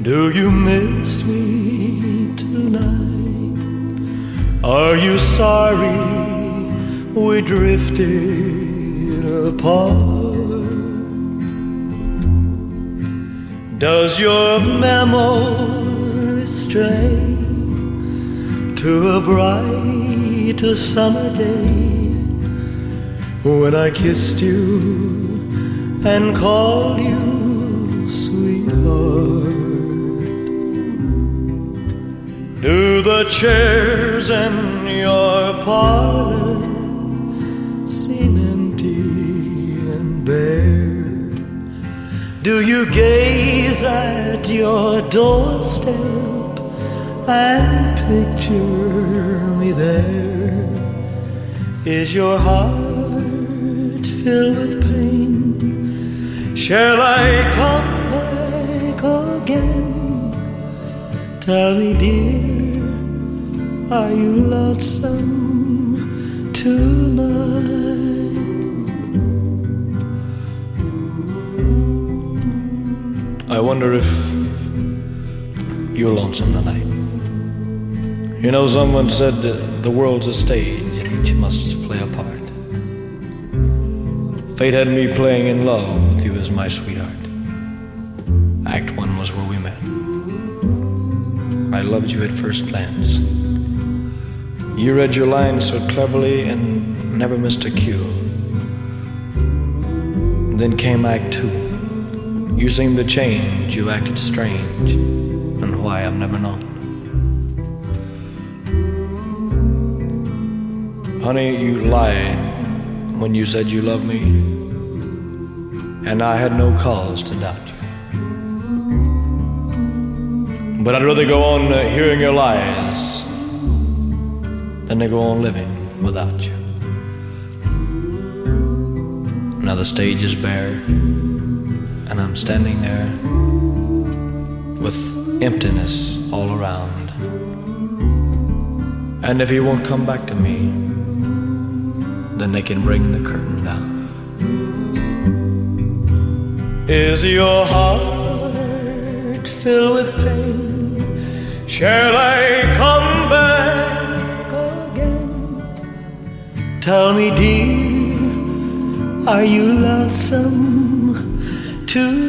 Do you miss me tonight? Are you sorry we drifted apart? Does your memory stray to a bright summer day when I kissed you and called you sweetheart? Do the chairs in your parlor seem empty and bare? Do you gaze at your doorstep and picture me there? Is your heart filled with pain? Shall I come back again? Tell me, dear, are you lonesome tonight? I wonder if you're lonesome tonight. You know, someone said the world's a stage and each must play a part. Fate had me playing in love with you as my sweetheart. Act one was where we met. I loved you at first glance. You read your lines so cleverly and never missed a cue. Then came Act two. You seemed to change, you acted strange, and why I've never known. Honey, you lied when you said you loved me, and I had no cause to doubt you. But I'd rather go on hearing your lies than to go on living without you. Now the stage is bare, and I'm standing there with emptiness all around. And if he won't come back to me, then they can bring the curtain down. Is your heart filled with pain? Shall I come back again? Tell me, dear, are you lonesome too?